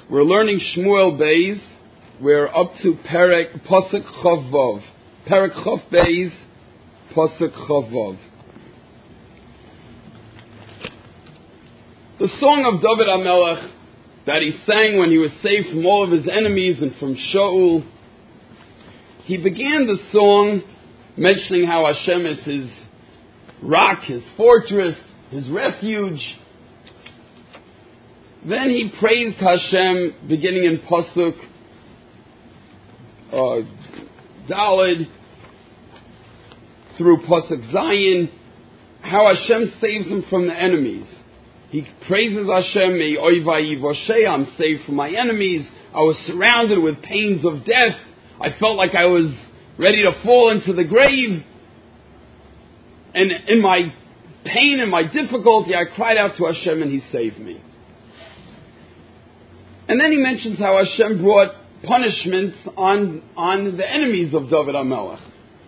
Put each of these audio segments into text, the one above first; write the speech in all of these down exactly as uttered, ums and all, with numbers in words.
We're learning Shmuel Beis. We're up to Perek Pasuk Chav Vav. Perek Chav Beis, Pasuk Chav Vav. The song of David HaMelech that he sang when he was saved from all of his enemies and from Shaul, he began the song mentioning how Hashem is his rock, his fortress, his refuge. Then he praised Hashem, beginning in Pasuk uh, Daled through Pasuk Zayin, how Hashem saves him from the enemies. He praises Hashem, Mei oivai voshe, I'm saved from my enemies. I was surrounded with pains of death. I felt like I was ready to fall into the grave. And in my pain and my difficulty, I cried out to Hashem and He saved me. And then he mentions how Hashem brought punishments on, on the enemies of David HaMelech.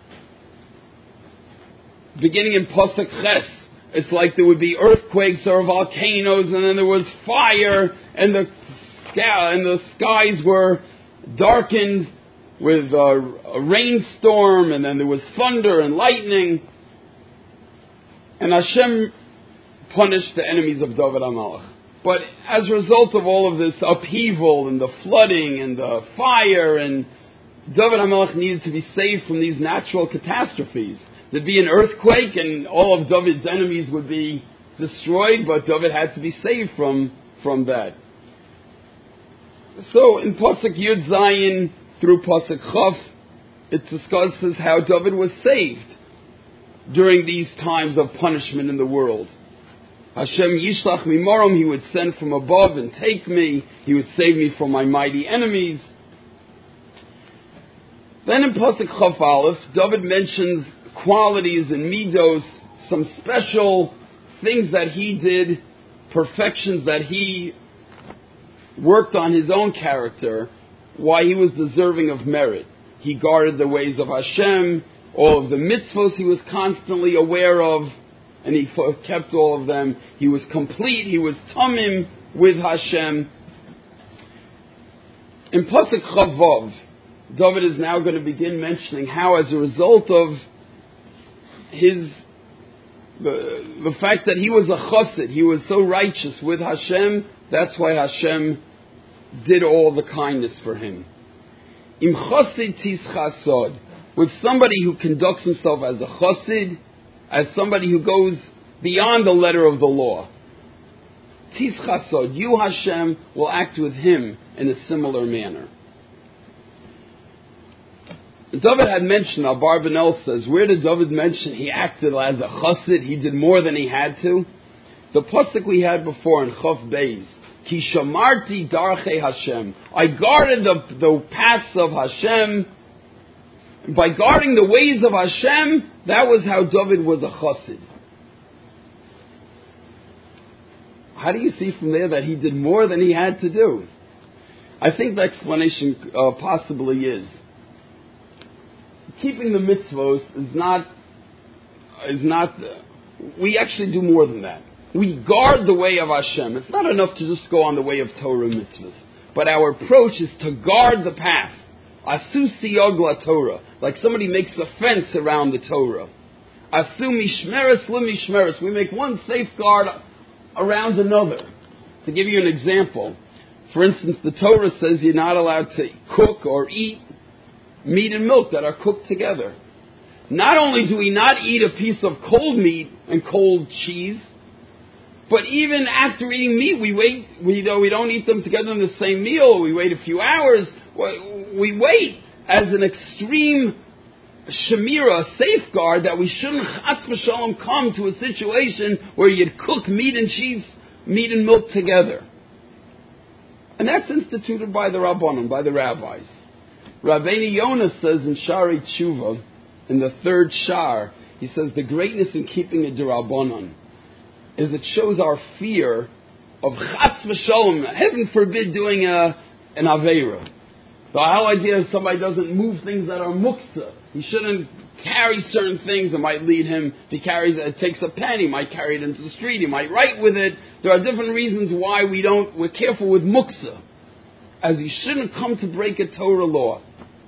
Beginning in Pasuk Ches, it's like there would be earthquakes or volcanoes, and then there was fire, and the sky, and the skies were darkened with a, a rainstorm, and then there was thunder and lightning. And Hashem punished the enemies of David HaMelech. But as a result of all of this upheaval and the flooding and the fire, and David HaMelech needed to be saved from these natural catastrophes. There'd be an earthquake and all of David's enemies would be destroyed, but David had to be saved from, from that. So in Pasuk Yud Zayin through Pasuk Chaf, it discusses how David was saved during these times of punishment in the world. Hashem yishlach mimorom, He would send from above and take me. He would save me from my mighty enemies. Then in Pasuk Chaf Aleph, David mentions qualities and midos, some special things that he did, perfections that he worked on his own character, why he was deserving of merit. He guarded the ways of Hashem, all of the mitzvos he was constantly aware of, and he kept all of them. He was complete, he was tamim with Hashem. In Pasuk Chav Vav, David is now going to begin mentioning how, as a result of his the, the fact that he was a chassid, he was so righteous with Hashem, that's why Hashem did all the kindness for him. Im chassid tis chasod, with somebody who conducts himself as a chassid, as somebody who goes beyond the letter of the law. Tis chasod, you Hashem will act with him in a similar manner. David had mentioned, Abarbanel says, where did David mention he acted as a chassid, he did more than he had to? The pasuk we had before in Chav Beis, Ki shamarti darchei Hashem, I guarded the, the paths of Hashem. By guarding the ways of Hashem, that was how David was a chassid. How do you see from there that he did more than he had to do? I think the explanation uh, possibly is, keeping the mitzvos is not, is not, we actually do more than that. We guard the way of Hashem. It's not enough to just go on the way of Torah mitzvahs. But our approach is to guard the path. Asu siyog la Torah. Like somebody makes a fence around the Torah. Asu mishmeres li mishmeres. We make one safeguard around another. To give you an example, for instance, the Torah says you're not allowed to cook or eat meat and milk that are cooked together. Not only do we not eat a piece of cold meat and cold cheese, but even after eating meat, we wait. We, we don't eat them together in the same meal. We wait a few hours. We wait as an extreme shemira, safeguard, that we shouldn't chas v'shalom come to a situation where you'd cook meat and cheese, meat and milk together. And that's instituted by the Rabbanon, by the rabbis. Rabbeinu Yonah says in Shari Tshuva, in the third Shar, he says the greatness in keeping a D'Rabbanon is it shows our fear of chas v'shalom, heaven forbid, doing a, an aveira. The whole idea is somebody doesn't move things that are muksa. He shouldn't carry certain things that might lead him. If he carries, it takes a pen, he might carry it into the street, he might write with it. There are different reasons why we don't, we're careful with muksa. as he shouldn't come to break a Torah law.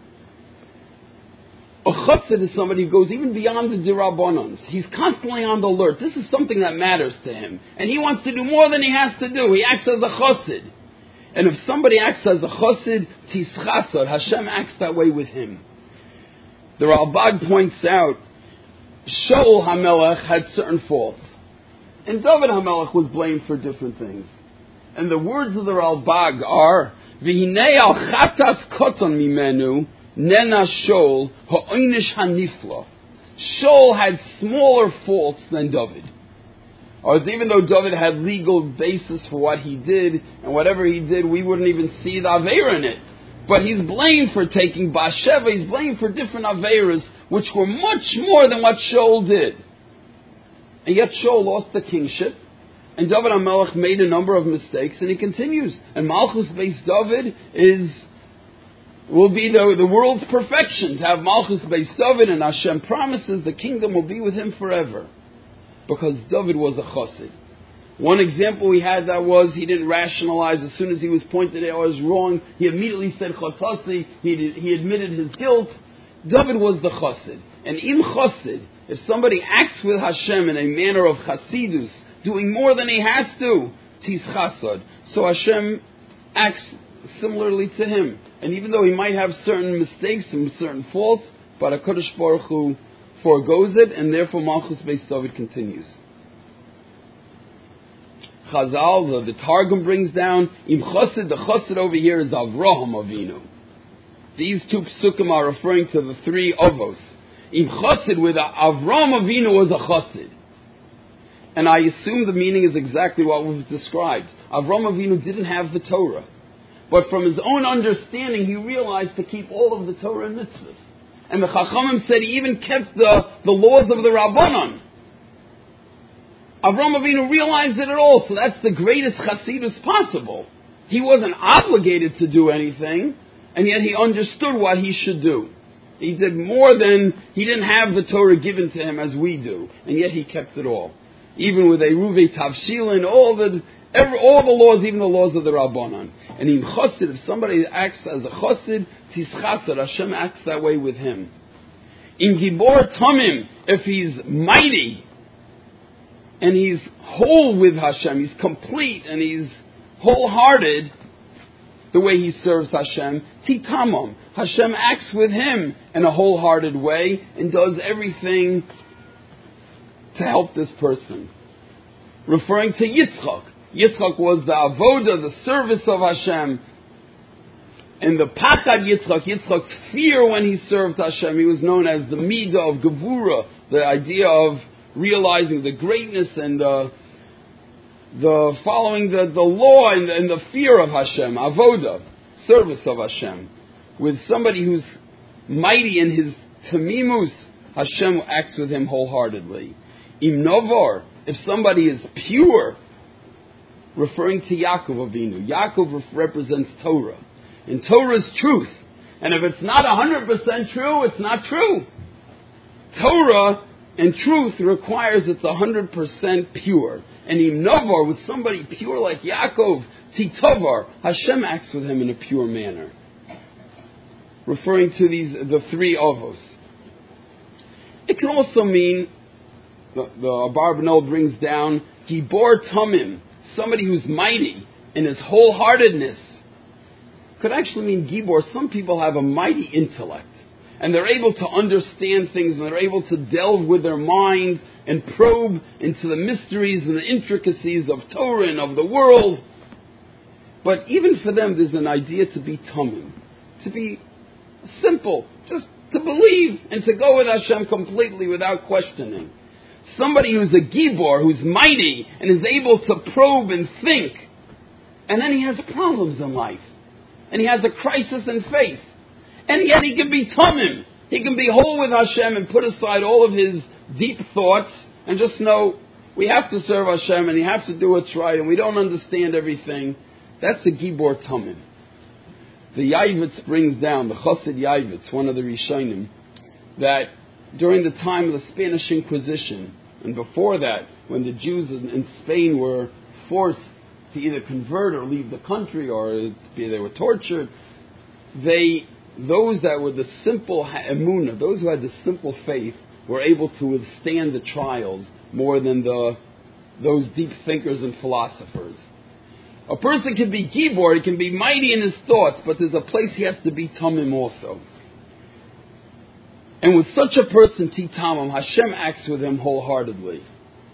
A chassid is somebody who goes even beyond the dirabbanans. He's constantly on the alert. This is something that matters to him. And he wants to do more than he has to do. He acts as a chassid. And if somebody acts as a chassid, tischasad, Hashem acts that way with him. The Ralbag points out, Shaul HaMelech had certain faults. And David HaMelech was blamed for different things. And the words of the Ralbag are, V'hinei al chatas koton mimenu, Nena Shaul ha'oinish hanifla. Shaul had smaller faults than David. Or even though David had legal basis for what he did, and whatever he did, we wouldn't even see the Aveira in it. But he's blamed for taking Bathsheba, he's blamed for different Aveiras, which were much more than what Shaul did. And yet Shaul lost the kingship, and David HaMelech made a number of mistakes, and he continues. And Malchus Beis David is... will be the, the world's perfection, to have Malchus Beis David, and Hashem promises the kingdom will be with him forever. Because David was a chassid. One example we had that was he didn't rationalize. As soon as he was pointed out I was wrong, he immediately said chatzasi, he, he admitted his guilt. David was the chassid. And im chassid, if somebody acts with Hashem in a manner of chasidus, doing more than he has to, tis chasad. So Hashem acts similarly to him. And even though he might have certain mistakes and certain faults, but HaKadosh Baruch Hu forgoes it, and therefore Malchus Beis David continues. Chazal, the, the Targum brings down, Im Chassid, the Chassid over here is Avraham Avinu. These two psukim are referring to the three Avos. Im Chassid with Avraham Avinu was a Chassid. And I assume the meaning is exactly what we've described. Avraham Avinu didn't have the Torah. But from his own understanding, he realized to keep all of the Torah and mitzvahs. And the Chachamim said he even kept the, the laws of the Rabbanon. Avraham Avinu realized it at all, so that's the greatest Chasidus possible. He wasn't obligated to do anything, and yet he understood what he should do. He did more than, he didn't have the Torah given to him as we do, and yet he kept it all. Even with Eruve Tavshilin, all the every, all the laws, even the laws of the Rabbanon. And in Chassid, if somebody acts as a Chassid, Tischasad, Hashem acts that way with him. In Gibor Tamim, if he's mighty, and he's whole with Hashem, he's complete, and he's wholehearted, the way he serves Hashem, Titamam, Hashem acts with him in a wholehearted way, and does everything to help this person. Referring to Yitzchak. Yitzchak was the avoda, the service of Hashem. And the Pachad Yitzchak, Yitzchak's fear when he served Hashem, he was known as the Midah of Gevura, the idea of realizing the greatness and the, the following the, the law and the, and the fear of Hashem, avoda, service of Hashem. With somebody who's mighty in his tamimus, Hashem acts with him wholeheartedly. Im Novar, if somebody is pure, referring to Yaakov Avinu. Yaakov represents Torah. And Torah is truth. And if it's not one hundred percent true, it's not true. Torah and truth requires it's one hundred percent pure. And Im Novar, with somebody pure like Yaakov, Titovar, Hashem acts with him in a pure manner. Referring to these the three Avos. It can also mean, the, the Abarbanel brings down, Gibor Tamim, somebody who's mighty in his wholeheartedness. Could actually mean Gibor. Some people have a mighty intellect, and they're able to understand things, and they're able to delve with their mind and probe into the mysteries and the intricacies of Torah and of the world. But even for them, there's an idea to be tamim, to be simple, just to believe and to go with Hashem completely without questioning. Somebody who's a Gibor, who's mighty and is able to probe and think, and then he has problems in life, and he has a crisis in faith, and yet he can be tamim. He can be whole with Hashem and put aside all of his deep thoughts and just know we have to serve Hashem and we have to do what's right, and we don't understand everything. That's a Gibor tamim. The Yavitz brings down, the Chassid Yavitz, one of the Rishonim, that during the time of the Spanish Inquisition, and before that, when the Jews in Spain were forced to either convert or leave the country, or be they were tortured. They, those that were the simple emunah, those who had the simple faith, were able to withstand the trials more than the those deep thinkers and philosophers. A person can be gibor, he can be mighty in his thoughts, but there's a place he has to be tamim also. And with such a person, titamim, Hashem acts with him wholeheartedly.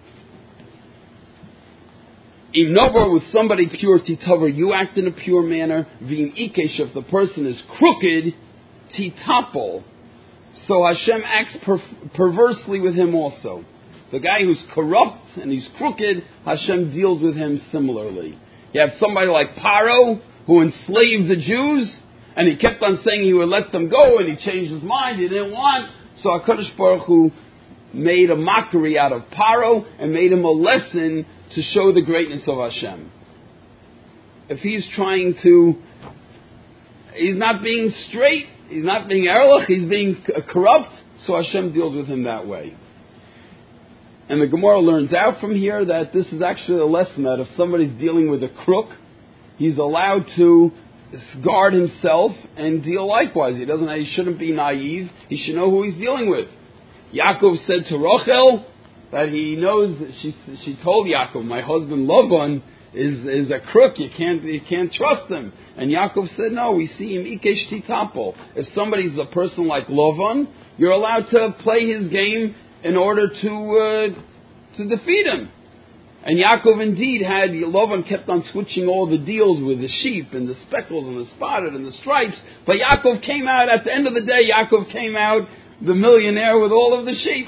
Im novar, with somebody pure, titavar, you act in a pure manner. V'im ikesh, if the person is crooked, titapol. So Hashem acts per- perversely with him also. The guy who's corrupt and he's crooked, Hashem deals with him similarly. You have somebody like Paro, who enslaved the Jews, and he kept on saying he would let them go, and he changed his mind, he didn't want. So HaKadosh Baruch Hu made a mockery out of Paro, and made him a lesson to show the greatness of Hashem. If he's trying to, he's not being straight, he's not being erlich, he's being corrupt, so Hashem deals with him that way. And the Gemara learns out from here that this is actually a lesson that if somebody's dealing with a crook, he's allowed to guard himself and deal likewise. He doesn't. He shouldn't be naive. He should know who he's dealing with. Yaakov said to Rachel that he knows. She she told Yaakov, "My husband Lavan is is a crook. You can't you can't trust him." And Yaakov said, "No, we see him ikesh titapo. If somebody's a person like Lavan, you're allowed to play his game in order to uh, to defeat him." And Yaakov indeed had, Lavan kept on switching all the deals with the sheep and the speckles and the spotted and the stripes, but Yaakov came out, at the end of the day, Yaakov came out the millionaire with all of the sheep.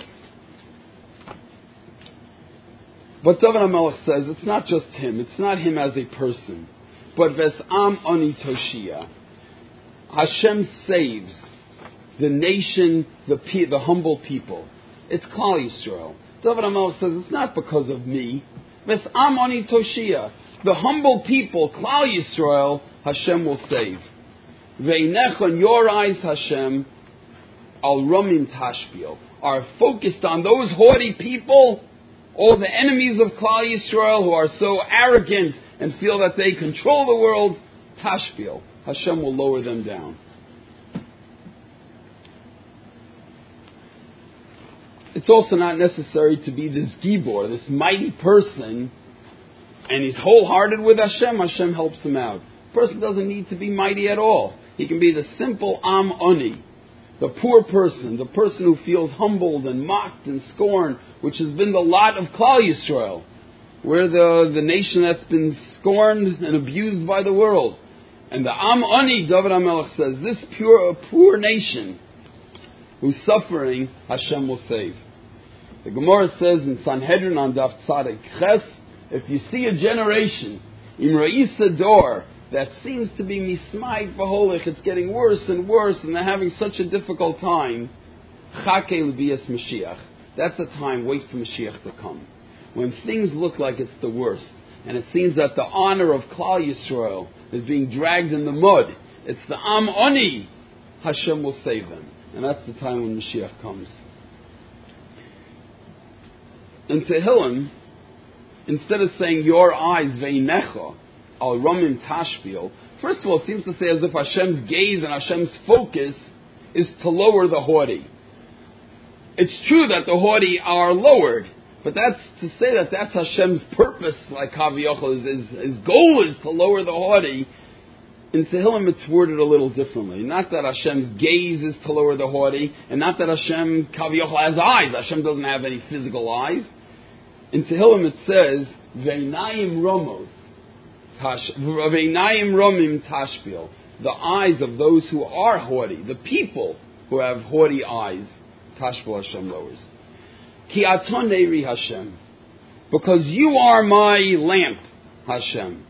But David HaMelech says it's not just him, it's not him as a person, but Ves'am Ani Toshia. Hashem saves the nation, the pe- the humble people. It's Klal Yisrael. David HaMelech says it's not because of me. Ves'am Ani Toshia. The humble people, Klal Yisrael, Hashem will save. Ve'inechon, your eyes, Hashem, al Ramim Tashpil, are focused on those haughty people, all the enemies of Klal Yisrael who are so arrogant and feel that they control the world. Tashpil, Hashem will lower them down. It's also not necessary to be this gibor, this mighty person, and he's wholehearted with Hashem. Hashem helps him out. A person doesn't need to be mighty at all. He can be the simple Am Ani, the poor person, the person who feels humbled and mocked and scorned, which has been the lot of Klal Yisrael. We're the, the nation that's been scorned and abused by the world. And the Am Ani, David HaMelech says, this pure, poor nation who's suffering, Hashem will save. The Gemara says in Sanhedrin on Daf Tzaddik Ches, if you see a generation, Imra'isa Dor, that seems to be mismayit v'holich, it's getting worse and worse, and they're having such a difficult time, Chake l'bias Mashiach. That's the time, wait for Mashiach to come. When things look like it's the worst, and it seems that the honor of Klal Yisrael is being dragged in the mud, it's the Am Ani, Hashem will save them. And that's the time when Mashiach comes. In Tehillim, instead of saying, your eyes, Veinecha, al Ramim Tashpil, first of all, it seems to say as if Hashem's gaze and Hashem's focus is to lower the haughty. It's true that the haughty are lowered, but that's to say that that's Hashem's purpose, like Kaviyachol, his, his goal is to lower the haughty. In Tehillim it's worded a little differently. Not that Hashem's gaze is to lower the haughty, and not that Hashem, Kaviyachol, has eyes. Hashem doesn't have any physical eyes. In Tehillim it says, Veinayim Ramos, Veinayim Romim Tashpil, the eyes of those who are haughty, the people who have haughty eyes, Tashpil Hashem lowers. Ki aton neiri Hashem, because you are my lamp, Hashem.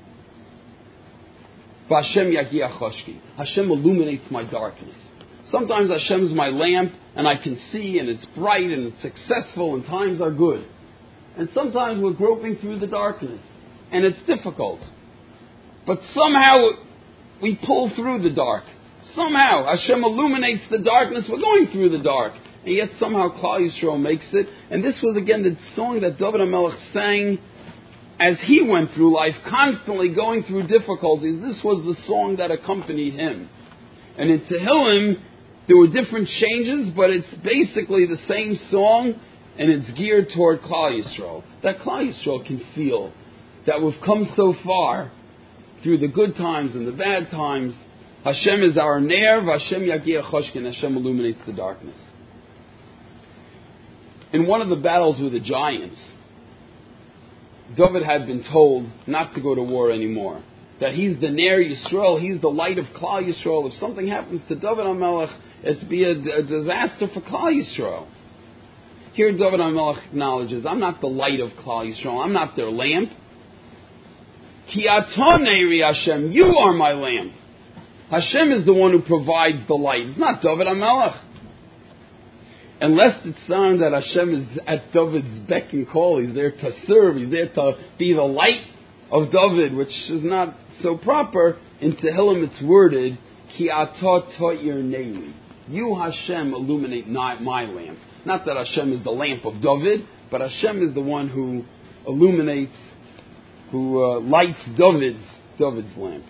Hashem Yagia Choshki. Hashem illuminates my darkness. Sometimes Hashem's my lamp, and I can see, and it's bright, and it's successful, and times are good. And sometimes we're groping through the darkness, and it's difficult. But somehow we pull through the dark. Somehow Hashem illuminates the darkness. We're going through the dark, and yet somehow Klal Yisrael makes it. And this was again the song that David HaMelech sang as he went through life, constantly going through difficulties, this was the song that accompanied him. And in Tehillim, there were different changes, but it's basically the same song, and it's geared toward Klal Yisrael. That Klal Yisrael can feel that we've come so far through the good times and the bad times. Hashem is our ner, Hashem yagia choshkin, Hashem illuminates the darkness. In one of the battles with the giants, David had been told not to go to war anymore. That he's the ner Yisrael, he's the light of Klal Yisrael. If something happens to David HaMelech, it's be a, a disaster for Klal Yisrael. Here David HaMelech acknowledges, I'm not the light of Klal Yisrael, I'm not their lamp. Ki aton neri Hashem, you are my lamp. Hashem is the one who provides the light. It's not David HaMelech. Unless it's sound that Hashem is at David's beck and call, he's there to serve, he's there to be the light of David, which is not so proper. In Tehillim it's worded, Ki atah to'ir neri. You, Hashem, illuminate my lamp. Not that Hashem is the lamp of David, but Hashem is the one who illuminates, who uh, lights David's, David's lamp.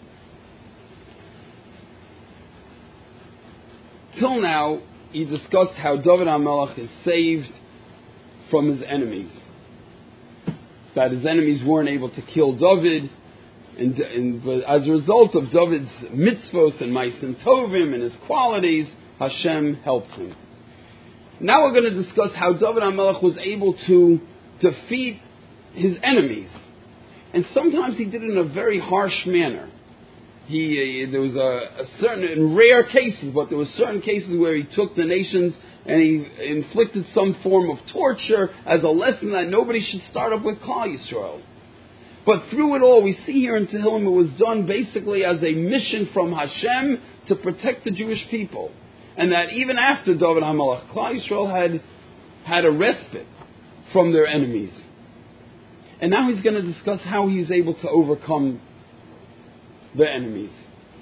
Till now, he discussed how David HaMelech is saved from his enemies. That his enemies weren't able to kill David, and, and but as a result of David's mitzvos and ma'asim tovim and his qualities, Hashem helped him. Now we're going to discuss how David HaMelech was able to defeat his enemies. And sometimes he did it in a very harsh manner. He, uh, there was a, a certain, in rare cases, but there were certain cases where he took the nations and he inflicted some form of torture as a lesson that nobody should start up with Klal Yisrael. But through it all, we see here in Tehillim it was done basically as a mission from Hashem to protect the Jewish people. And that even after David HaMelech, Klal Yisrael had had a respite from their enemies. And now he's going to discuss how he's able to overcome the enemies.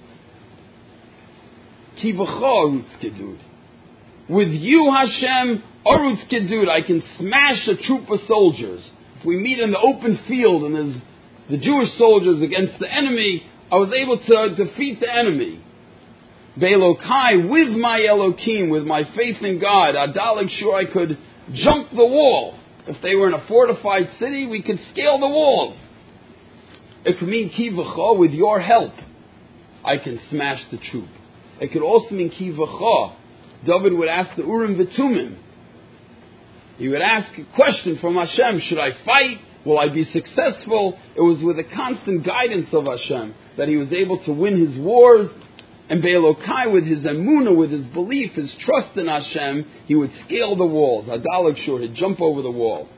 Ki v'cha arutz kedud. With you, Hashem, arutz kedud, I can smash a troop of soldiers. If we meet in the open field and there's the Jewish soldiers against the enemy, I was able to defeat the enemy. Be'elokai, with my Elokim, with my faith in God, Adalig, sure I could jump the wall. If they were in a fortified city, we could scale the walls. It could mean ki v'cha, with your help, I can smash the troop. It could also mean ki v'cha. David would ask the Urim v'Tumim. He would ask a question from Hashem, should I fight? Will I be successful? It was with the constant guidance of Hashem that he was able to win his wars. And Be'elokai, with his emunah, with his belief, his trust in Hashem, he would scale the walls. Adalig shur, he'd jump over the wall.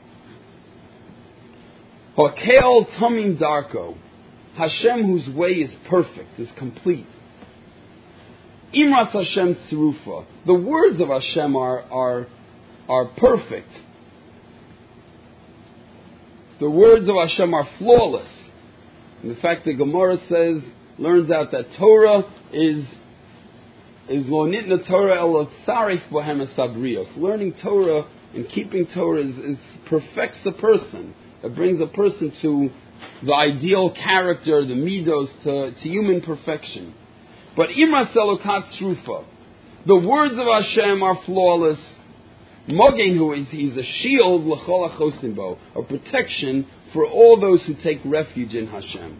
Hakel tamim darko. Hashem, whose way is perfect, is complete. Imras Hashem tzirufa. The words of Hashem are, are, are perfect. The words of Hashem are flawless. And the fact that Gemara says, learns out that Torah is is lo nitna Torah el tzarif bohem esabrios. Learning Torah and keeping Torah is, is perfects a person. It brings a person to the ideal character, the midos, to, to human perfection. But imras elokat tzrufa. The words of Hashem are flawless. Mogen, who is he's a shield l'chol achosim bo, a protection for all those who take refuge in Hashem.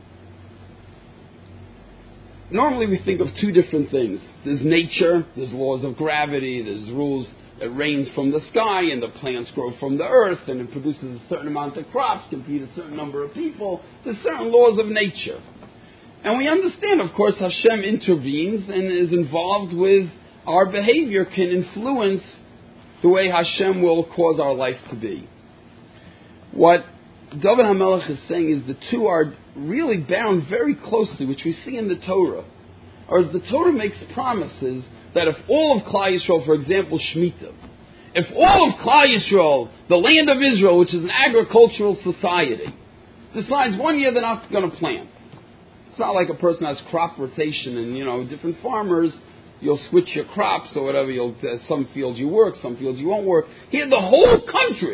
Normally we think of two different things. There's nature, there's laws of gravity, there's rules. It rains from the sky and the plants grow from the earth and it produces a certain amount of crops, can feed a certain number of people. There's certain laws of nature. And we understand, of course, Hashem intervenes and is involved with our behavior, can influence the way Hashem will cause our life to be. What David HaMelech is saying is the two are really bound very closely, which we see in the Torah. Or as the Torah makes promises that if all of Klal Yisrael, for example, Shemitah, if all of Klal Yisrael, the land of Israel, which is an agricultural society, decides one year they're not going to plant. It's not like a person has crop rotation and, you know, different farmers, you'll switch your crops or whatever. You'll uh, some fields you work, some fields you won't work. Here, the whole country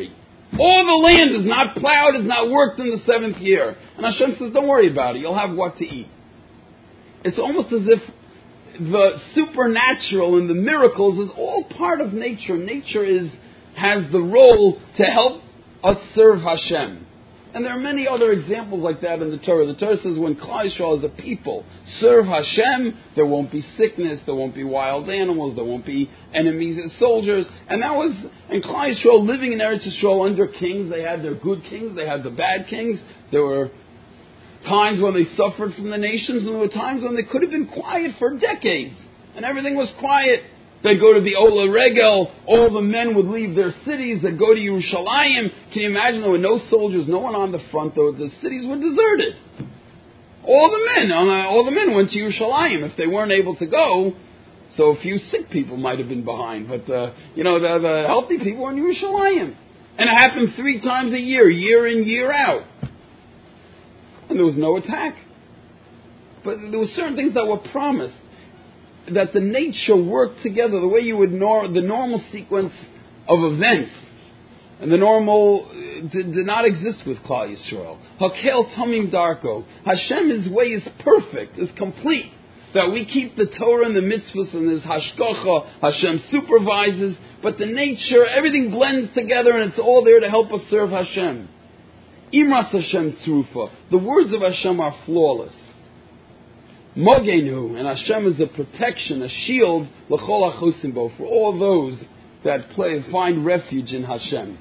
All the land is not plowed, is not worked in the seventh year. And Hashem says, don't worry about it, you'll have what to eat. It's almost as if the supernatural and the miracles is all part of nature. Nature is has the role to help us serve Hashem. And there are many other examples like that in the Torah. The Torah says when Klal Yisrael as a people serve Hashem, there won't be sickness, there won't be wild animals, there won't be enemies and soldiers. And that was, and Klal Yisrael living in Eretz Yisrael under kings. They had their good kings, they had the bad kings. There were times when they suffered from the nations, and there were times when they could have been quiet for decades, and everything was quiet. They'd go to the Ola Regel, all the men would leave their cities, they'd go to Yerushalayim. Can you imagine, there were no soldiers, no one on the front, though the cities were deserted. All the men, all the men went to Yerushalayim if they weren't able to go, so a few sick people might have been behind, but uh, you know, the, the healthy people were in Yerushalayim. And it happened three times a year, year in, year out. And there was no attack. But there were certain things that were promised, that the nature worked together the way you would, nor- the normal sequence of events, and the normal uh, did, did not exist with Klal Yisrael. Hakel Tamim Darko. Hashem's way is perfect, is complete. That we keep the Torah and the mitzvahs, and there's Hashgacha, Hashem supervises, but the nature, everything blends together, and it's all there to help us serve Hashem. Imras Hashem Tzrufa. The words of Hashem are flawless. Mogenu, and Hashem is a protection, a shield, l'chol achosim bo, for all those that play, find refuge in Hashem.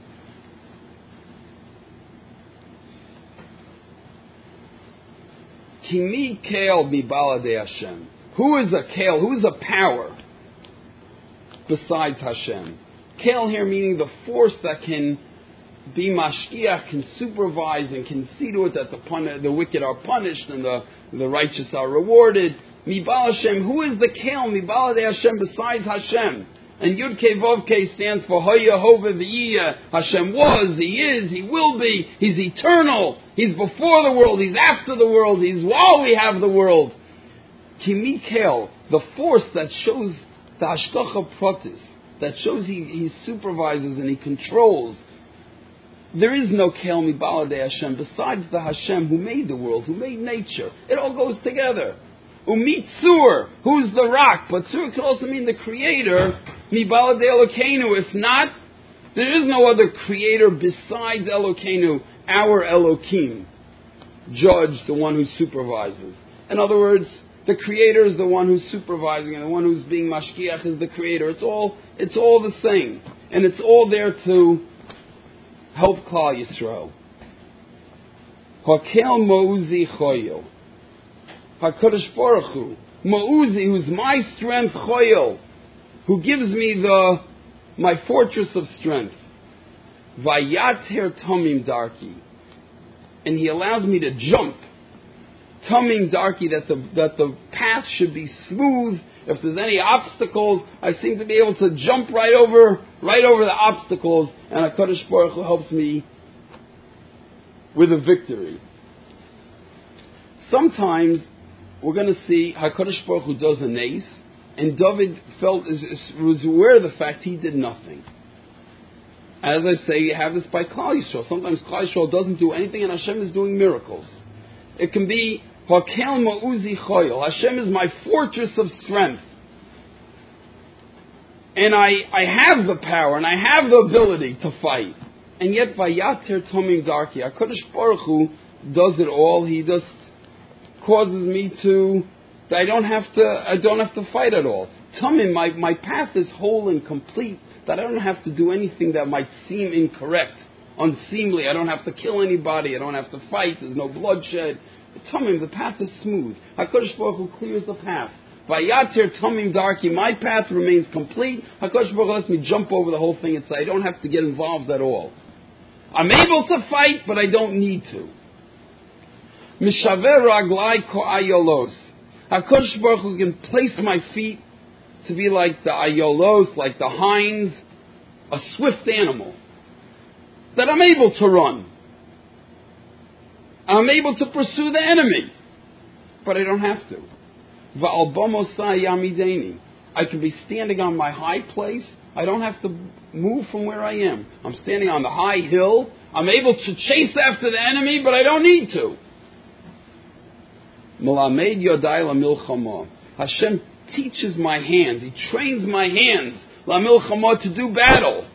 Kimi Kael Mibalade Hashem. Who is a Kael? Who is a power besides Hashem? Kael here meaning the force that can be mashkiach, can supervise and can see to it that the pun- the wicked are punished and the, the righteous are rewarded. Mibal Hashem, who is the Kael? Mibal de Hashem, besides Hashem. And Yud Kei Vav Kei stands for Hoya Hova V'Yiyah. Hashem was, He is, He will be, He's eternal. He's before the world, He's after the world, He's while we have the world. Kimi Kael, the force that shows the Hashgacha Pratis, that shows He, he supervises and He controls. There is no Kael Mibalade Hashem besides the Hashem who made the world, who made nature. It all goes together. Umitzur, who's the rock, but Tzur could also mean the creator. Mibalade Elokeinu. If not, there is no other creator besides Elokeinu, our Elokim. Judge, the one who supervises. In other words, the creator is the one who's supervising, and the one who's being mashkiach is the creator. It's all, it's all the same, and it's all there to help Klal Yisrael. Hakel Ma'uzi Choyel. HaKadosh Baruch Hu. Ma'uzi, who's my strength, Choyel. Who gives me the, my fortress of strength. Vayater Tamim Darki. And He allows me to jump. Tamim Darki, that the, that the path should be smooth. If there's any obstacles, I seem to be able to jump right over, right over the obstacles, and HaKadosh Baruch Hu helps me with a victory. Sometimes we're going to see HaKadosh Baruch Hu does a nace, and David felt was aware of the fact he did nothing. As I say, you have this by Klal Yisrael. Sometimes Klal Yisrael doesn't do anything, and Hashem is doing miracles. It can be Hakel Ma'uzi Choyel. Hashem is my fortress of strength. And I, I have the power, and I have the ability to fight. And yet, Vayater Tomim Darki, HaKadosh Baruch Hu does it all. He just causes me to, that I don't have to, I don't have to fight at all. Tomim, my, my path is whole and complete, that I don't have to do anything that might seem incorrect, unseemly. I don't have to kill anybody. I don't have to fight. There's no bloodshed. Tamim, the path is smooth. HaKadosh Baruch Hu clears the path. Vayater Tamim Darki, my path remains complete. HaKadosh Baruch Hu lets me jump over the whole thing and say I don't have to get involved at all. I'm able to fight, but I don't need to. Mishaver Raglai Ko Ayolos. HaKadosh Baruch Hu can place my feet to be like the Ayolos, like the hinds, a swift animal, that I'm able to run. I'm able to pursue the enemy, but I don't have to. Va'al bamosai yamideni. I can be standing on my high place, I don't have to move from where I am. I'm standing on the high hill. I'm able to chase after the enemy, but I don't need to. Malamed yodai lamilchama. Hashem teaches my hands. He trains my hands lamilchama to do battle.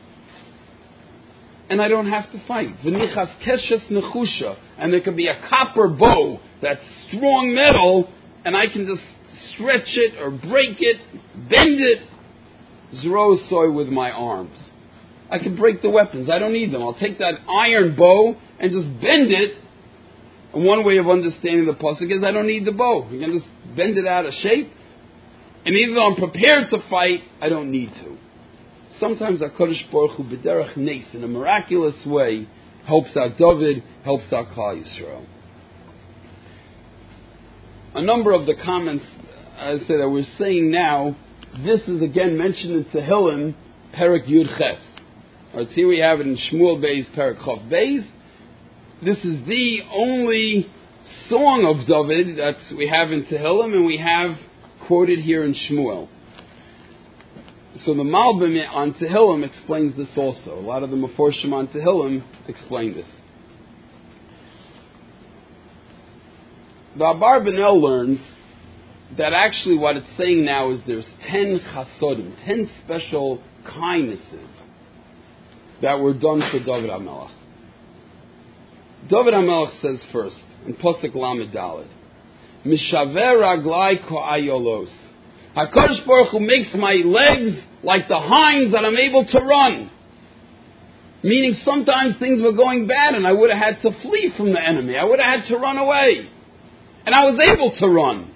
And I don't have to fight. V'nichas keshes nechusha. And there could be a copper bow that's strong metal, and I can just stretch it or break it, bend it, zrosoy with my arms. I can break the weapons. I don't need them. I'll take that iron bow and just bend it. And one way of understanding the pasuk is I don't need the bow. You can just bend it out of shape. And even though I'm prepared to fight, I don't need to. Sometimes HaKadosh Baruch Hu b'derech nes, in a miraculous way, helps out David, helps out Klal Yisrael. A number of the comments, as I say, that we're saying now, this is again mentioned in Tehillim, Perek Yud Ches. Right, here we have it in Shmuel Beis, Perek Chof Beis. This is the only song of David that we have in Tehillim, and we have quoted here in Shmuel. So the Malbim on Tehillim explains this also. A lot of the Meforshim on Tehillim explain this. The Abarbanel learns that actually what it's saying now is there's ten chasodim, ten special kindnesses that were done for David HaMelech. David HaMelech says first, in Pasuk Lamed Daled, Mishaver raglai ko ayolos. HaKadosh Baruch Hu makes my legs like the hinds that I'm able to run. Meaning sometimes things were going bad and I would have had to flee from the enemy. I would have had to run away. And I was able to run.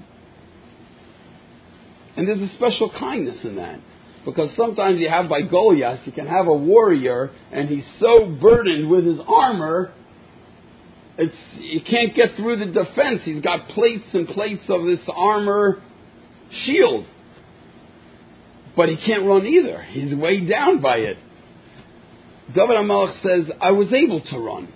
And there's a special kindness in that. Because sometimes you have by Goliath, you can have a warrior and he's so burdened with his armor, it's you can't get through the defense. He's got plates and plates of this armor shield. But he can't run either. He's weighed down by it. David HaMelech says, I was able to run.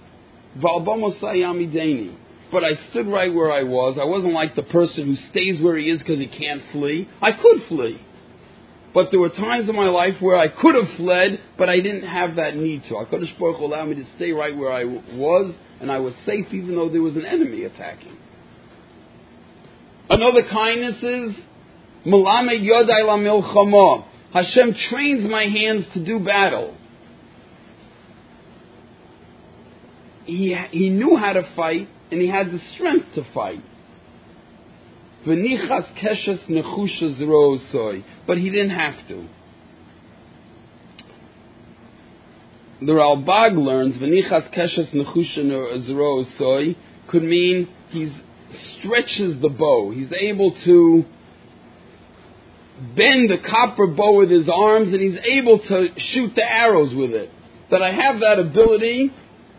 But I stood right where I was. I wasn't like the person who stays where he is because he can't flee. I could flee. But there were times in my life where I could have fled, but I didn't have that need to. HaKadosh Baruch Hu allowed me to stay right where I was, and I was safe even though there was an enemy attacking. Another kindness is, Melamed Yodai LaMilchama. Hashem trains my hands to do battle. He, he knew how to fight, and he had the strength to fight. V'nichas keshes nechusha zrosoy. But he didn't have to. The Ralbag learns, V'nichas keshes nechusha zrosoy could mean he stretches the bow. He's able to bend the copper bow with his arms, and he's able to shoot the arrows with it. That I have that ability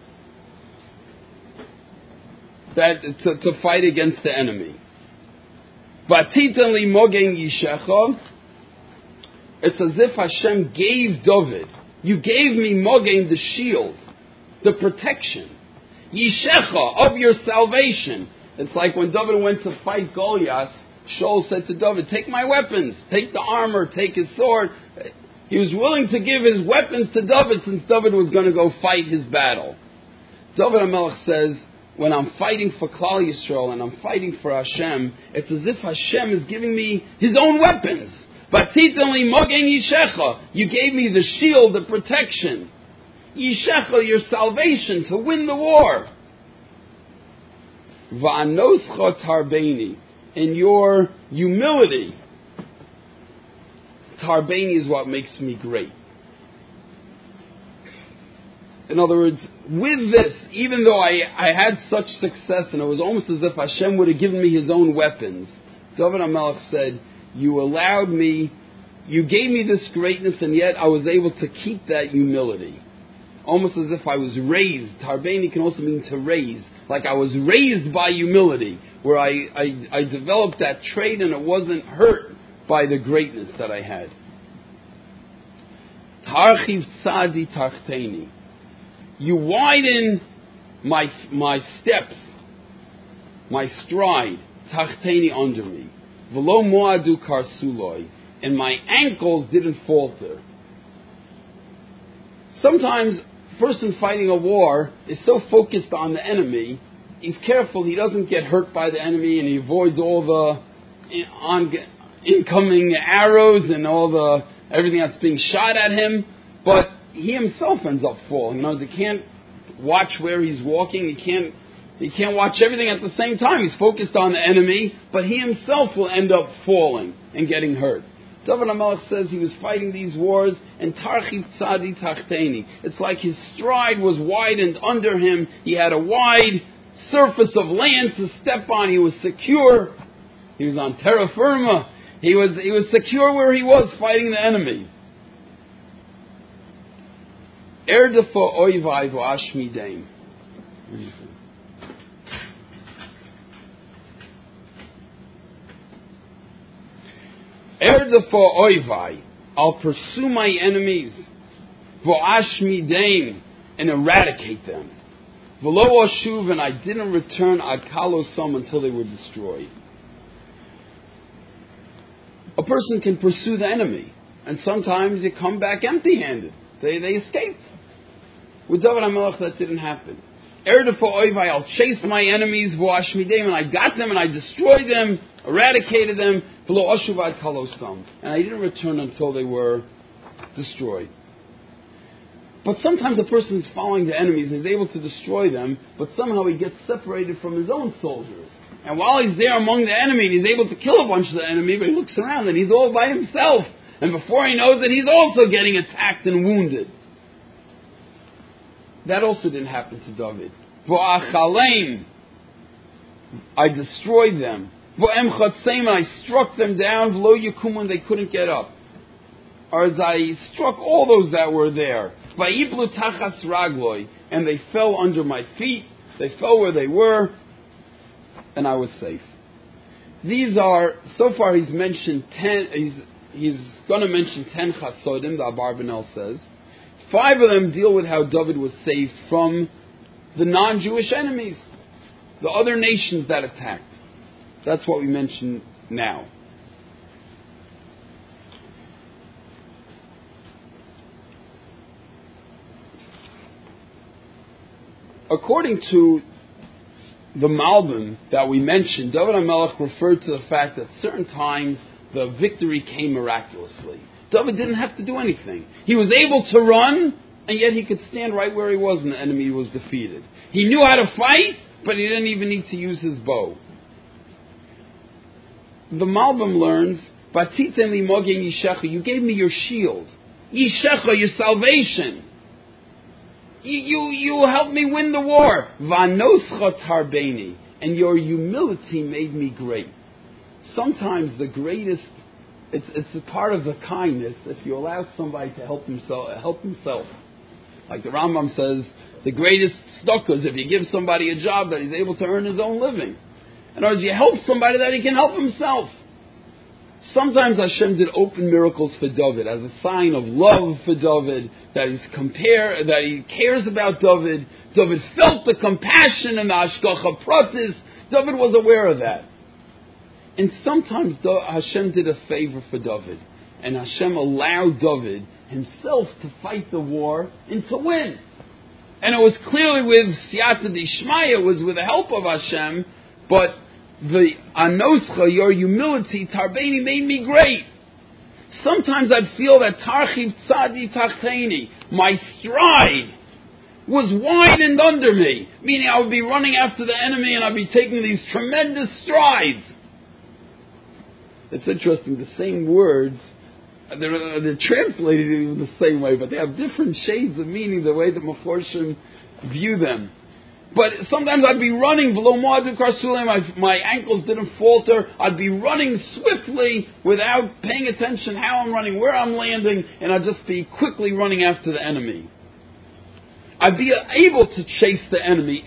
that to, to fight against the enemy. Vatitan li mogen yishecha. It's as if Hashem gave David. You gave me mogen, the shield, the protection. Yishecha, of your salvation. It's like when David went to fight Goliath, Shaul said to David, take my weapons, take the armor, take his sword. He was willing to give his weapons to David since David was going to go fight his battle. David HaMelech says, when I'm fighting for Klal Yisrael and I'm fighting for Hashem, it's as if Hashem is giving me His own weapons. Vatitan li mogen yishecha. You gave me the shield, the protection. Yishecha, your salvation to win the war. Va'anoscha tarbeini. In your humility. Tarbeini is what makes me great. In other words, with this, even though I, I had such success and it was almost as if Hashem would have given me His own weapons, David HaMelech said, you allowed me, you gave me this greatness, and yet I was able to keep that humility. Almost as if I was raised. Tarbeini can also mean to raise. Like I was raised by humility, where I, I, I developed that trait and it wasn't hurt by the greatness that I had. Tarchiv tzadi tarchteni. You widen my my steps, my stride, tachteni under me. V'lo moadu karsuloi, and my ankles didn't falter. Sometimes a person fighting a war is so focused on the enemy, he's careful he doesn't get hurt by the enemy, and he avoids all the in, on, incoming arrows and all the everything that's being shot at him. But he himself ends up falling. You know, he can't watch where he's walking. He can't. He can't watch everything at the same time. He's focused on the enemy, but he himself will end up falling and getting hurt. David HaMelech says he was fighting these wars, and tarchiv tzadi tachteni. It's like his stride was widened under him. He had a wide surface of land to step on. He was secure. He was on terra firma. He was he was secure where he was fighting the enemy. Erdefa oivai v'ashmidein. Erdefa oivai. I'll pursue my enemies. V'ashmidein. And eradicate them. V'lo ashuv. And I didn't return ad kalosam until they were destroyed. A person can pursue the enemy, and sometimes you come back empty-handed. They they escaped. With David HaMelech, that didn't happen. Erdefa oivai, I'll chase my enemies, v'ashmideim, and I got them, and I destroyed them, eradicated them, v'lo ashuv ad kalosam, and I didn't return until they were destroyed. But sometimes a person is following the enemies and is able to destroy them, but somehow he gets separated from his own soldiers. And while he's there among the enemy, and he's able to kill a bunch of the enemy, but he looks around and he's all by himself. And before he knows it, he's also getting attacked and wounded. That also didn't happen to David. V'achaleim, I destroyed them. V'em chatseim, and I struck them down. V'lo yikumun, they couldn't get up. Or as I struck all those that were there. V'yiplu tachas ragloi, and they fell under my feet. They fell where they were. And I was safe. These are, so far he's mentioned ten, he's, he's going to mention ten chasodim, the Abarbanel says. Five of them deal with how David was saved from the non-Jewish enemies, the other nations that attacked. That's what we mention now. According to the Malbim that we mentioned, David HaMelech referred to the fact that certain times the victory came miraculously. David didn't have to do anything. He was able to run, and yet he could stand right where he was and the enemy was defeated. He knew how to fight, but he didn't even need to use his bow. The Malbim learns, Batiten li mogen yishecha, you gave me your shield. Yishecha, your salvation. You, you, you helped me win the war. Vanoscha tarbeni. And your humility made me great. Sometimes the greatest, it's, it's a part of the kindness if you allow somebody to help himself. Help himself. Like the Rambam says, the greatest tzedakah is if you give somebody a job that he's able to earn his own living. In other words, you help somebody that he can help himself. Sometimes Hashem did open miracles for David as a sign of love for David, that he's compare, that he cares about David. David felt the compassion and the hashgacha pratis. David was aware of that. And sometimes Hashem did a favor for David, and Hashem allowed David himself to fight the war and to win. And it was clearly with Siyata Dishmaya, it was with the help of Hashem, but the anoscha, your humility, tarbeni, made me great. Sometimes I'd feel that tarchiv tzadi tachteni, my stride was widened under me, meaning I would be running after the enemy and I'd be taking these tremendous strides. It's interesting, the same words, they're, they're translated in the same way, but they have different shades of meaning, the way the Meforshim view them. But sometimes I'd be running, my, my ankles didn't falter. I'd be running swiftly without paying attention how I'm running, where I'm landing, and I'd just be quickly running after the enemy. I'd be able to chase the enemy,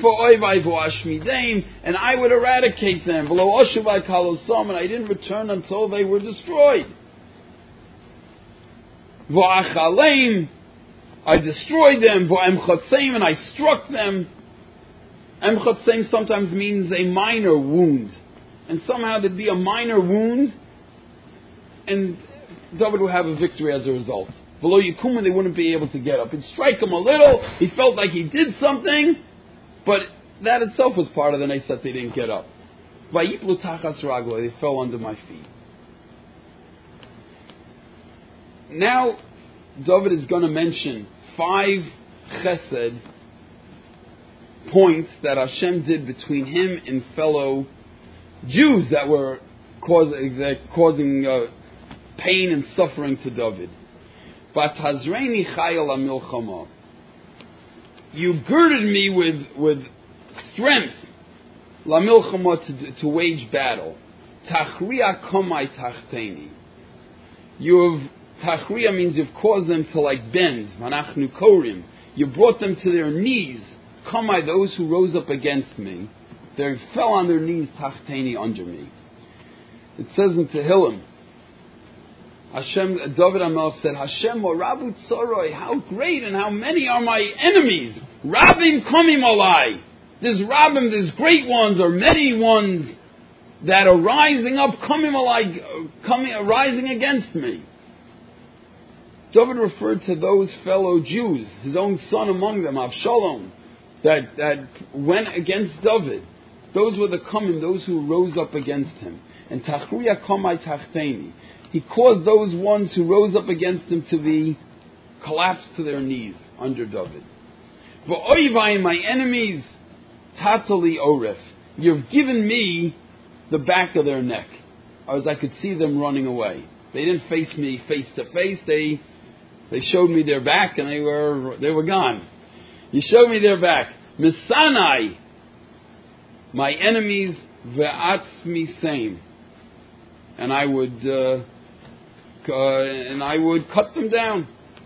and I would eradicate them. And I didn't return until they were destroyed. I destroyed them, and I struck them. Emchatzim sometimes means a minor wound. And somehow there'd be a minor wound, and David would have a victory as a result. V'lo yikumu, they wouldn't be able to get up. He'd strike him a little. He felt like he did something, but that itself was part of the nes that they didn't get up. Vayiplu tachas raglo, they fell under my feet. Now, David is going to mention five chesed points that Hashem did between him and fellow Jews that were causing, that causing uh, pain and suffering to David. Vatazreini chayil hamilchama. You girded me with with strength, lamilchama, to to wage battle. Tachriya kamai tachteni. You have tachriya means you've caused them to like bend. Manachnu korim. You brought them to their knees. Kamai, those who rose up against me, they fell on their knees tachteni, under me. It says in Tehillim, Hashem, David HaMelech said, Hashem Rabu Tzoroi, how great and how many are my enemies. Rabim Komim Alai. There's Rabim, there's great ones, or many ones that are rising up, Komim Alai, coming, rising against me. David referred to those fellow Jews, his own son among them, Avshalom, that, that went against David. Those were the Komim, those who rose up against him. And Tachriya Komai Tachteni. He caused those ones who rose up against him to be collapsed to their knees under David. V'oivai, my enemies, tatali oref. You've given me the back of their neck, as I could see them running away. They didn't face me face to face. They they showed me their back, and they were they were gone. You showed me their back. Misanai, my enemies, ve'atzmi same, and I would. Uh, Uh, and I would cut them down.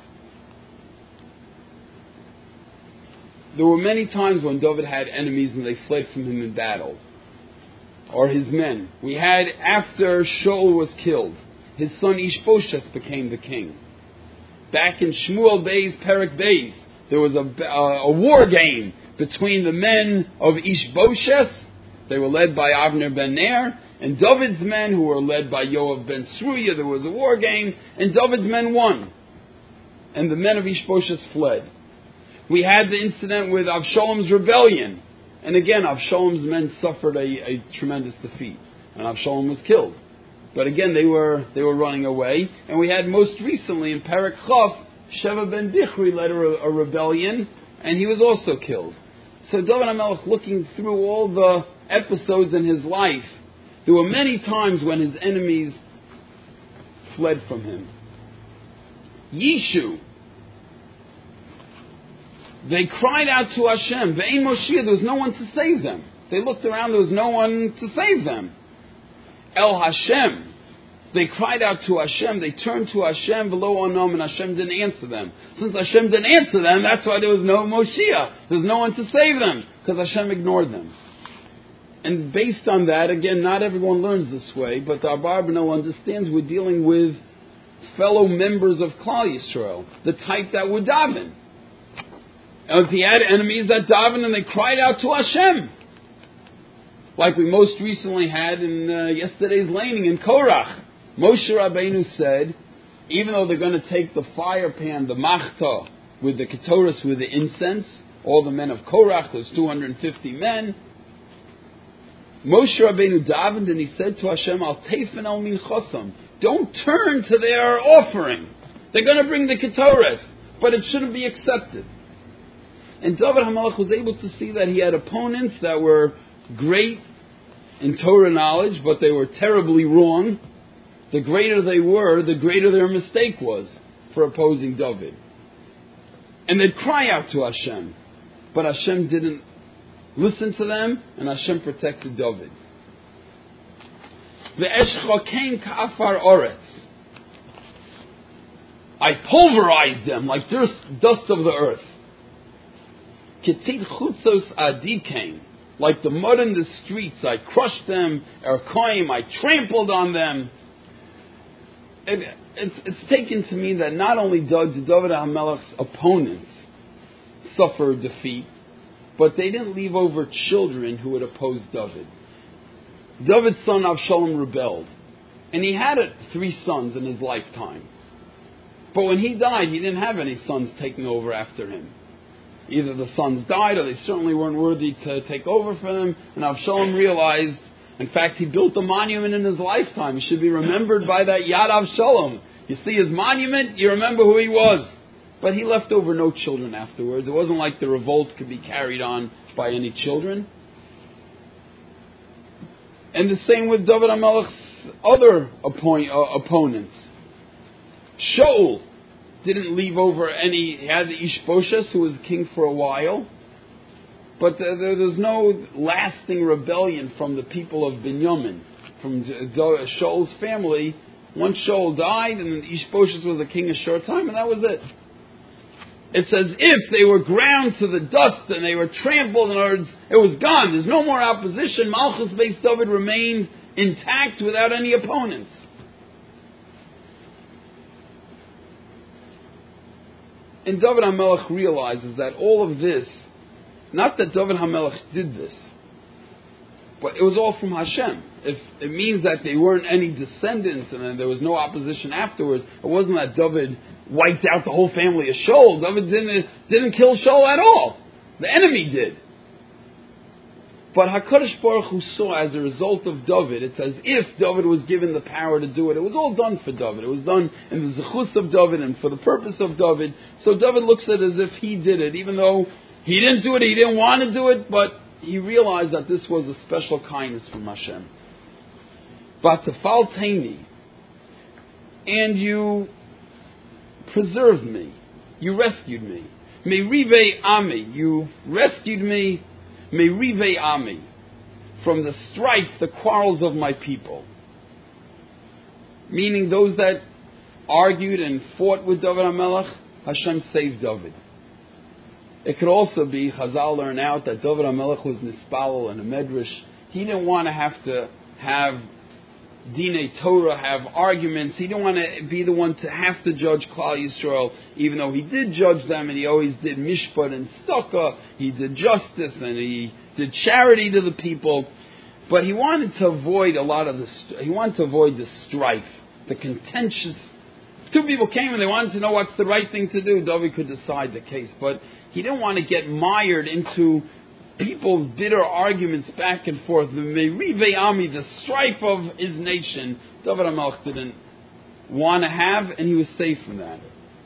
There were many times when David had enemies and they fled from him in battle, or his men. We had, after Shaul was killed, his son Ishbosheth became the king. Back in Shmuel Bey's Perek Beis, there was a, uh, a war game between the men of Ishbosheth. They were led by Avner ben Ner, and David's men, who were led by Yoav ben Sruya. There was a war game, and David's men won. And the men of Ishbosheth fled. We had the incident with Avshalom's rebellion. And again, Avshalom's men suffered a, a tremendous defeat. And Avshalom was killed. But again, they were they were running away. And we had most recently in Perek Chaf, Sheva ben Dichri led a, a rebellion, and he was also killed. So David HaMelech, looking through all the episodes in his life, there were many times when his enemies fled from him. Yishu, they cried out to Hashem. Ve'ein Moshiach, there was no one to save them. They looked around, there was no one to save them. El Hashem, they cried out to Hashem. They turned to Hashem, v'lo onom, and Hashem didn't answer them. Since Hashem didn't answer them, that's why there was no Moshiach. There's no one to save them, because Hashem ignored them. And based on that, again, not everyone learns this way, but the Abarbanel understands we're dealing with fellow members of Klal Yisrael, the type that would daven. And if he had enemies that daven and they cried out to Hashem, like we most recently had in uh, yesterday's laning in Korach. Moshe Rabbeinu said, even though they're going to take the fire pan, the machta, with the ketoris, with the incense, all the men of Korach, those two hundred fifty men, Moshe Rabbeinu davened and he said to Hashem, Al teifen al minchosam, don't turn to their offering. They're going to bring the ketoris, but it shouldn't be accepted. And David HaMelech was able to see that he had opponents that were great in Torah knowledge, but they were terribly wrong. The greater they were, the greater their mistake was for opposing David. And they'd cry out to Hashem, but Hashem didn't listen to them, and Hashem protected David. Ve'eshchakein ka'afar oretz, I pulverized them like dust of the earth. Ketit chutzos adikein, like the mud in the streets, I crushed them. Erkoim, I trampled on them. It, it's, it's taken to mean that not only did David HaMelech's opponents suffer defeat, but they didn't leave over children who would oppose David. David's son Avshalom rebelled. And he had three sons in his lifetime. But when he died, he didn't have any sons taking over after him. Either the sons died, or they certainly weren't worthy to take over for them. And Avshalom realized, in fact, he built a monument in his lifetime. He should be remembered by that Yad Avshalom. You see his monument, you remember who he was. But he left over no children afterwards. It wasn't like the revolt could be carried on by any children. And the same with David HaMelech's other appoint, uh, opponents. Shaul didn't leave over any. He had the Ishbosheth, who was king for a while. But there, there, there's no lasting rebellion from the people of Binyamin, from Shaul's family. Once Shaul died, and Ishbosheth was a king a short time, and that was it. It's as if they were ground to the dust and they were trampled. In other words, it was gone. There's no more opposition. Malchus Beis David remained intact without any opponents. And David HaMelech realizes that all of this, not that David HaMelech did this, but it was all from Hashem. If it means that there weren't any descendants and then there was no opposition afterwards, it wasn't that David wiped out the whole family of Shaul. David didn't, didn't kill Shaul at all. The enemy did. But HaKadosh Baruch Hu saw, as a result of David, it's as if David was given the power to do it. It was all done for David. It was done in the zechus of David and for the purpose of David. So David looks at it as if he did it, even though he didn't do it, he didn't want to do it, but he realized that this was a special kindness from Hashem. But to falteni, and you preserved me, you rescued me. Merive Ami, you rescued me. Merive Ami, from the strife, the quarrels of my people. Meaning those that argued and fought with David HaMelech, Hashem saved David. It could also be, Chazal learn out that David HaMelech was nispalel and a medrash. He didn't want to have to have Dinei Torah, have arguments. He didn't want to be the one to have to judge Klal Yisrael, even though he did judge them, and he always did mishpat and tzedakah. He did justice and he did charity to the people. But he wanted to avoid a lot of the. He wanted to avoid the strife, the contentious. Two people came and they wanted to know what's the right thing to do. David could decide the case, but he didn't want to get mired into people's bitter arguments back and forth. The Merive Ami, the strife of his nation, David HaMelech didn't want to have, and he was safe from that.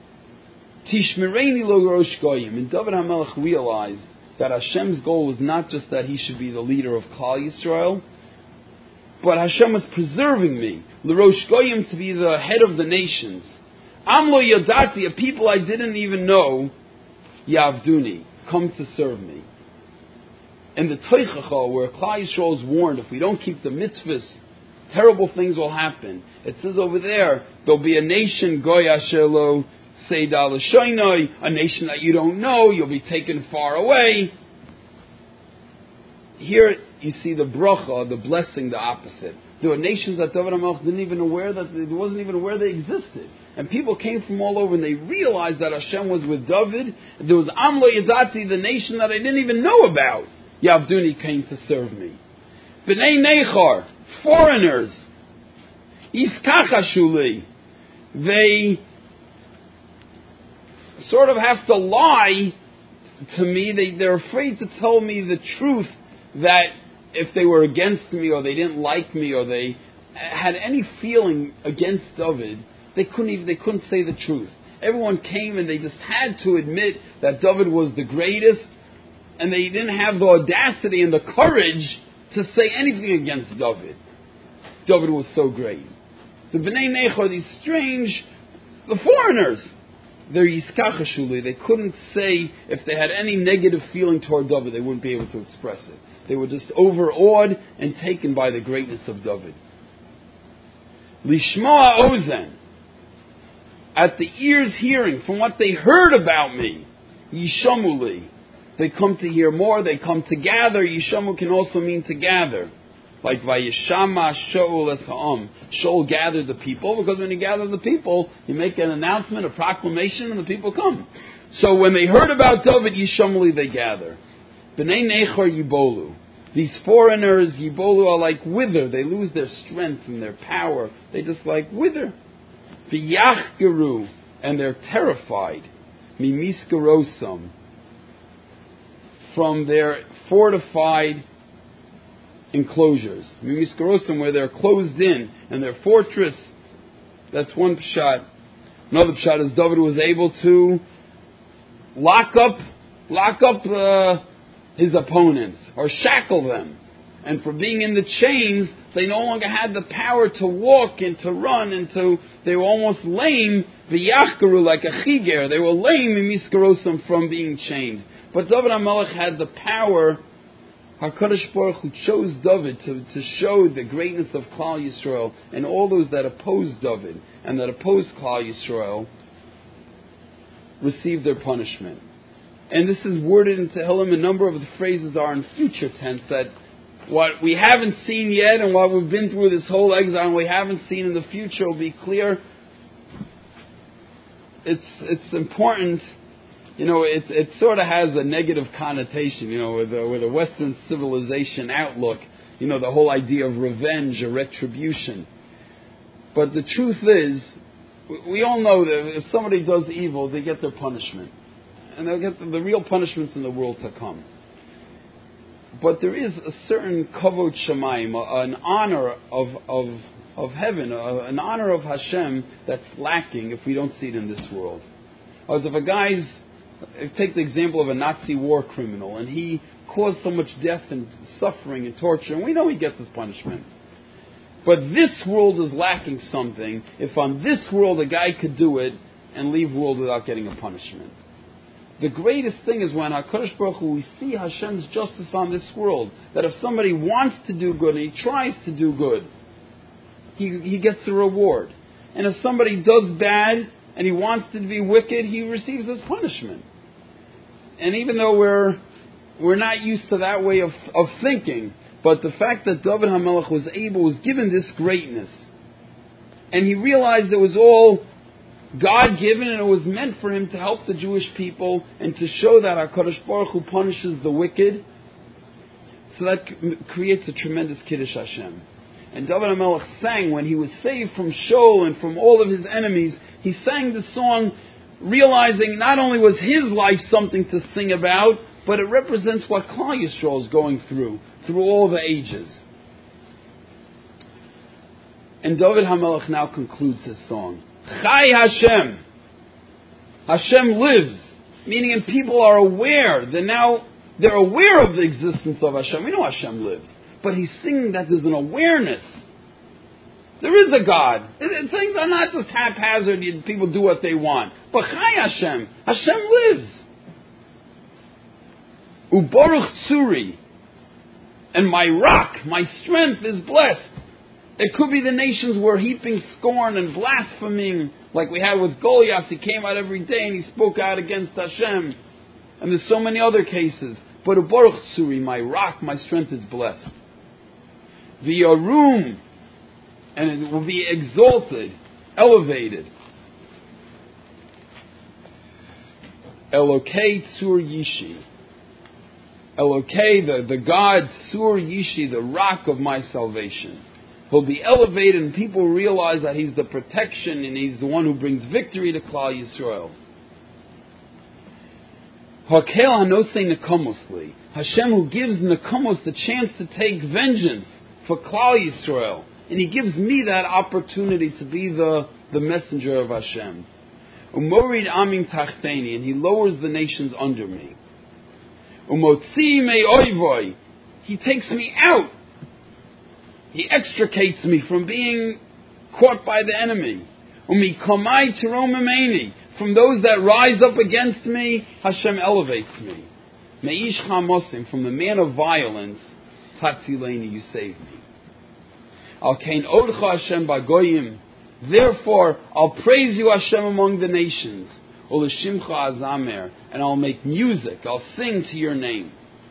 Tishmereni lo rosh goyim, and David HaMelech realized that Hashem's goal was not just that he should be the leader of Klal Yisrael, but Hashem was preserving me, l'rosh goyim, to be the head of the nations. Am lo yadati, a people I didn't even know, yavduni, come to serve me. And the Teichacha, where Klal Yisrael is warned, if we don't keep the mitzvahs, terrible things will happen. It says over there, there'll be a nation, Goy Asher Lo Seida L'Shoinoi, a nation that you don't know, you'll be taken far away. Here you see the bracha, the blessing, the opposite. There were nations that David HaMelech didn't even aware that they wasn't even aware they existed. And people came from all over and they realized that Hashem was with David. There was Am Lo Yadati, the nation that I didn't even know about. Yavduni came to serve me. B'nei Nechar, foreigners, Iskachashuli, they sort of have to lie to me. They, they're afraid to tell me the truth, that if they were against me or they didn't like me or they had any feeling against David, they couldn't even, they couldn't say the truth. Everyone came and they just had to admit that David was the greatest, and they didn't have the audacity and the courage to say anything against David. David was so great. The B'nai Nechor, these strange, the foreigners, they're Yiskachashuli. They couldn't say, if they had any negative feeling toward David, they wouldn't be able to express it. They were just overawed and taken by the greatness of David. Lishma Ozen, at the ears hearing, from what they heard about me, Yishamuli, they come to hear more, they come to gather. Yishamu can also mean to gather. Like Vayishama Shaul es ha'am. Shaul gathered the people, because when you gather the people, you make an announcement, a proclamation, and the people come. So when they heard about David, Yishamuli, they gather. B'nei Nechor Yibolu. These foreigners, Yibolu, are like wither. They lose their strength and their power. They just like wither. V'yachgeru. and they're terrified, mimiskarosam, from their fortified enclosures. Mimiskarosam, where they're closed in, and their fortress. That's one pshat. Another pshat is David was able to lock up, lock up uh, his opponents, or shackle them. And for being in the chains, they no longer had the power to walk and to run, and to, they were almost lame, v'yachkaru, like a chiger. They were lame in miskarosam from being chained. But David HaMelech had the power. HaKadosh Baruch Hu chose David to, to show the greatness of Klal Yisrael, and all those that opposed David and that opposed Klal Yisrael received their punishment. And this is worded in Tehillim. A number of the phrases are in future tense, that what we haven't seen yet and what we've been through this whole exile and we haven't seen in the future will be clear. It's it's important, you know, it it sort of has a negative connotation, you know, with a, with a Western civilization outlook, you know, the whole idea of revenge or retribution. But the truth is, we all know that if somebody does evil, they get their punishment. And they'll get the, the real punishments in the world to come. But there is a certain kavod shamayim, an honor of of of heaven, an honor of Hashem that's lacking if we don't see it in this world. As if a guy's, take the example of a Nazi war criminal, and he caused so much death and suffering and torture, and we know he gets his punishment. But this world is lacking something. If on this world a guy could do it and leave the world without getting a punishment. The greatest thing is when HaKadosh Baruch Hu, we see Hashem's justice on this world. That if somebody wants to do good and he tries to do good, he, he gets a reward. And if somebody does bad and he wants to be wicked, he receives his punishment. And even though we're we're not used to that way of, of thinking, but the fact that David HaMelech was able, was given this greatness, and he realized it was all God-given, and it was meant for him to help the Jewish people and to show that HaKadosh Baruch Hu punishes the wicked. So that creates a tremendous Kiddush Hashem. And David HaMelech sang, when he was saved from Shaul and from all of his enemies, he sang the song realizing not only was his life something to sing about, but it represents what Klal Yisrael is going through, through all the ages. And David HaMelech now concludes his song. Chai Hashem. Hashem lives. Meaning, and people are aware. They're now, they're aware of the existence of Hashem. We know Hashem lives. But he's singing that there's an awareness. There is a God. It, it, things are not just haphazard, people do what they want. But Chai Hashem. Hashem lives. Ubaruch Tzuri. And my rock, my strength is blessed. It could be the nations were heaping scorn and blaspheming, like we had with Goliath. He came out every day and he spoke out against Hashem. And there's so many other cases. But Ubaruch Tzuri, my rock, my strength is blessed. V'yarum, and it will be exalted, elevated. Elokei Tzur Yishi. Elokei, the, the God, Tzur Yishi, the rock of my salvation. He'll be elevated and people realize that he's the protection and he's the one who brings victory to Klal Yisrael. Hakel hanosei nekomosli. Hashem who gives Nekomos the chance to take vengeance for Klal Yisrael. And he gives me that opportunity to be the, the messenger of Hashem. Umorid amim tachteni, and he lowers the nations under me. Umotzi me oivoi, he takes me out. He extricates me from being caught by the enemy. Umikomai tiromimeni, from those that rise up against me, Hashem elevates me. Meish chamosim, from the man of violence, tatzileni, you save me. Al kain odcha Hashem bagoyim, therefore I'll praise you Hashem among the nations. Uleshimcha azamer, and I'll make music, I'll sing to your name.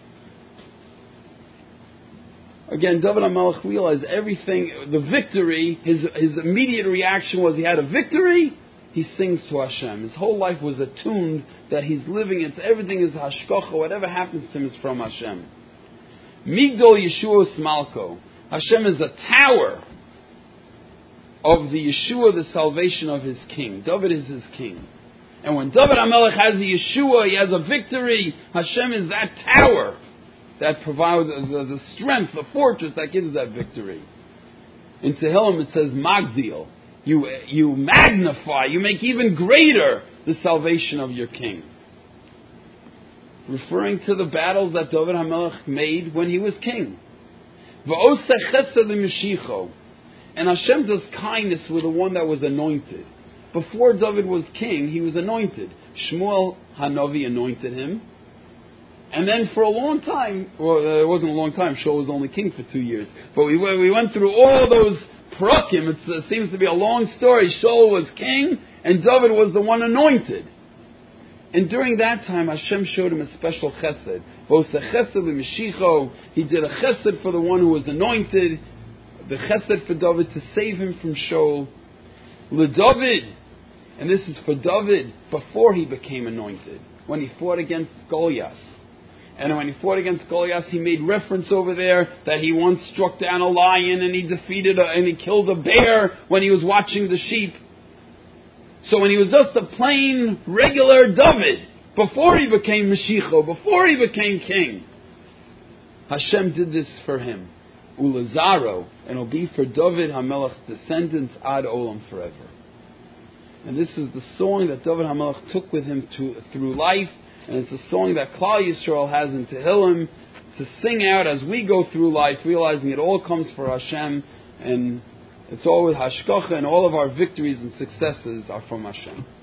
Again, David HaMelech realized everything, the victory, his his immediate reaction was he had a victory, he sings to Hashem. His whole life was attuned that he's living, it's everything is hashkocha, whatever happens to him is from Hashem. Migdol Yeshua Smalko. Hashem is a tower. of the Yeshua, the salvation of his king. David is his king. And when David HaMelech has the Yeshua, he has a victory. Hashem is that tower that provides the, the strength, the fortress that gives that victory. In Tehillim it says, Magdil. You, you magnify, you make even greater the salvation of your king. Referring to the battles that David HaMelech made when he was king. V'oseh chesed l'mishicho. And Hashem does kindness with the one that was anointed. Before David was king, he was anointed. Shmuel Hanavi anointed him. And then for a long time, well, it wasn't a long time, Shaul was only king for two years. But we, we went through all those prakim. It's, it seems to be a long story. Shaul was king, and David was the one anointed. And during that time, Hashem showed him a special chesed. He did a chesed for the one who was anointed, the chesed for David to save him from Shaul. LeDavid, and this is for David before he became anointed, when he fought against Goliath. And when he fought against Goliath, he made reference over there that he once struck down a lion and he defeated a, and he killed a bear when he was watching the sheep. So when he was just a plain, regular David, before he became Mashiach, before he became king, Hashem did this for him. Ulazaro, and it'll be for David HaMelech's descendants ad olam, forever. And this is the song that David HaMelech took with him to, through life, and it's a song that Klal Yisrael has in Tehillim to sing out as we go through life, realizing it all comes for Hashem, and it's all with Hashgacha, and all of our victories and successes are from Hashem.